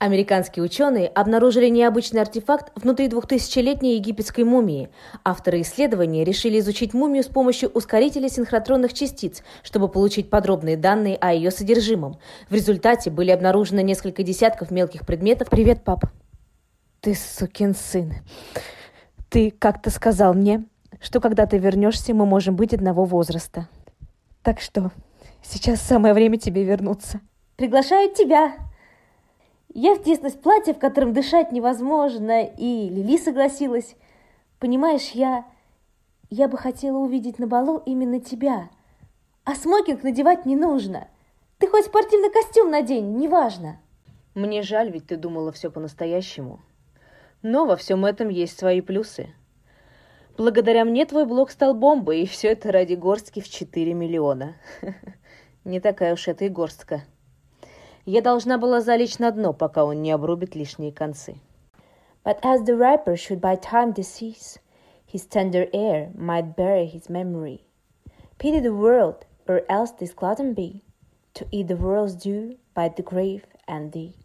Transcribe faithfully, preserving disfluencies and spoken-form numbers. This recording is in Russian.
Американские ученые обнаружили необычный артефакт внутри двухтысячелетней египетской мумии. Авторы исследования решили изучить мумию с помощью ускорителя синхротронных частиц, чтобы получить подробные данные о ее содержимом. В результате были обнаружены несколько десятков мелких предметов. Привет, пап. Ты сукин сын. Ты как-то сказал мне, что когда ты вернешься, мы можем быть одного возраста. Так что сейчас самое время тебе вернуться. Приглашаю тебя. Я втиснулась в платье, в котором дышать невозможно, и Лили согласилась. Понимаешь, я... я бы хотела увидеть на балу именно тебя. А смокинг надевать не нужно. Ты хоть спортивный костюм надень, неважно. Мне жаль, ведь ты думала все по-настоящему. Но во всем этом есть свои плюсы. Благодаря мне твой блог стал бомбой, и все это ради горстки в четыре миллиона. Не такая уж это и горстка. Я должна была залечь на дно, пока он не обрубит лишние концы. But as the riper should by time decease, his tender air might bury his memory. Pity the world, or else this glutton be, to eat the world's due by the grave and thee.